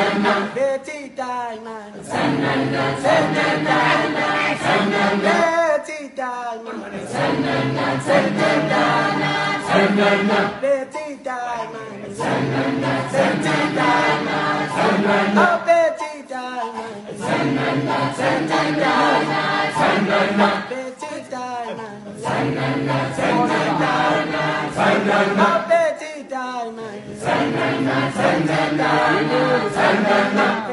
Betty Diamond, Betty Diamond, Betty Diamond, Betty Diamond, Betty Diamond, oh Betty Diamond, Betty Diamond, Betty Diamond, oh Betty Diamond,